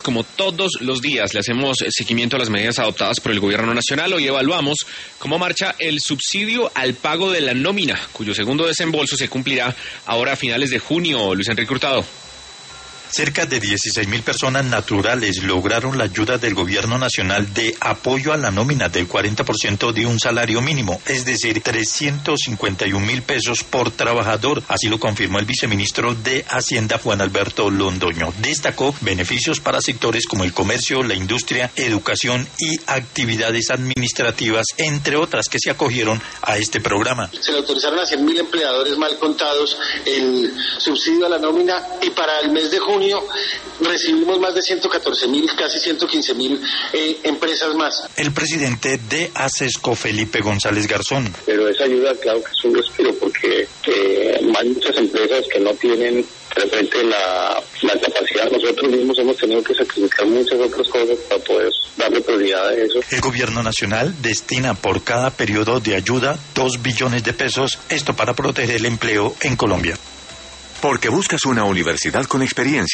Como todos los días le hacemos seguimiento a las medidas adoptadas por el gobierno nacional. Hoy evaluamos cómo marcha el subsidio al pago de la nómina, cuyo segundo desembolso se cumplirá ahora a finales de junio. Luis Enrique Hurtado. Cerca de 16.000 personas naturales lograron la ayuda del gobierno nacional de apoyo a la nómina del 40% de un salario mínimo, es decir, 351.000 pesos por trabajador. Así lo confirmó el viceministro de Hacienda, Juan Alberto Londoño. Destacó beneficios para sectores como el comercio, la industria, educación y actividades administrativas, entre otras que se acogieron a este programa. Se le autorizaron a 100.000 empleadores mal contados el subsidio a la nómina y para el mes de junio recibimos más de 114.000, casi 115.000 empresas más. El presidente de ASESCO, Felipe González Garzón. Pero esa ayuda, claro que es un respiro, porque hay muchas empresas que no tienen de repente la capacidad. Nosotros mismos hemos tenido que sacrificar muchas otras cosas para poder darle prioridad a eso. El gobierno nacional destina por cada periodo de ayuda 2 billones de pesos, esto para proteger el empleo en Colombia. Porque buscas una universidad con experiencia.